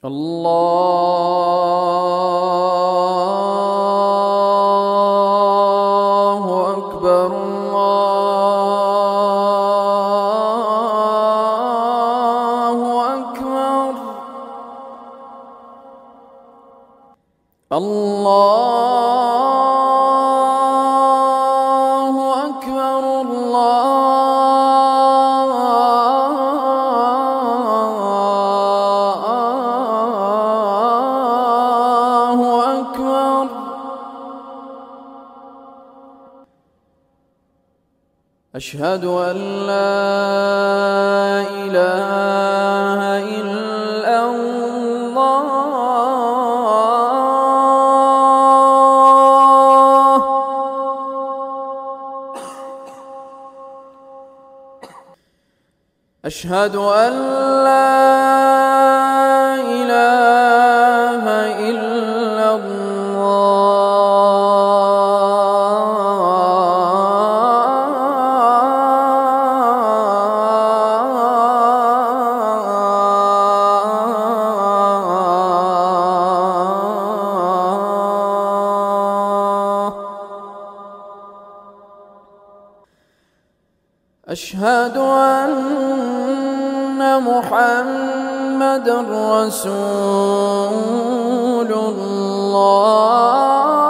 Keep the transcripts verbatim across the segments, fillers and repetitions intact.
الله أكبر الله أكبر الله أكبر الله أكبر. أشهد أن لا إله إلا الله. أشهد أن لا إله إلا الله. أشهد أن محمدًا رسول الله.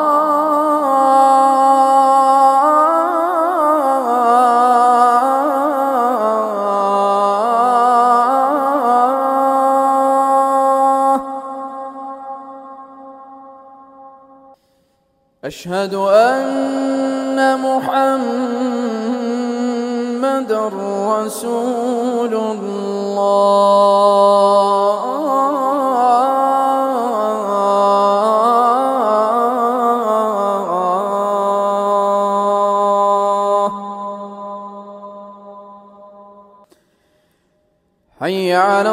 أشهد أن محمدًا رسول الله. حي على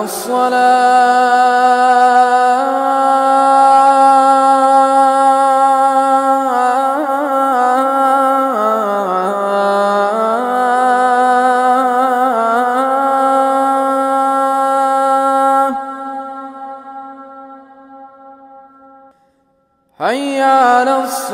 الصلاة. حي على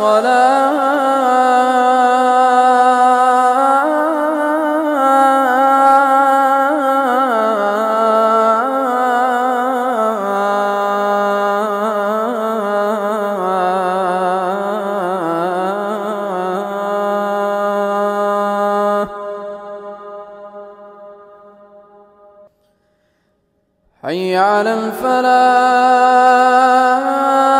الصلاة. حي على الفلاح.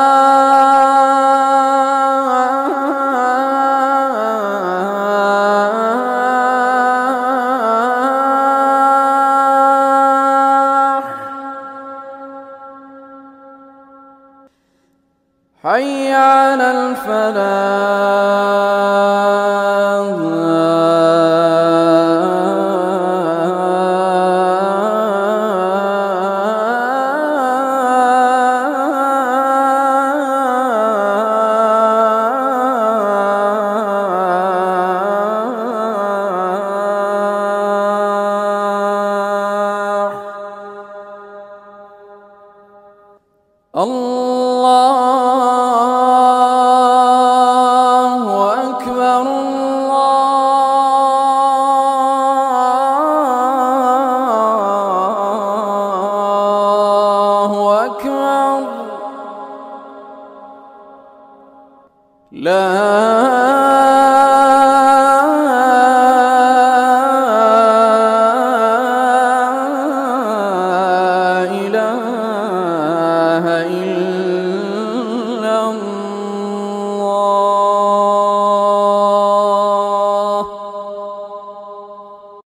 حي على الفلاح. الله أكبر الله أكبر. لا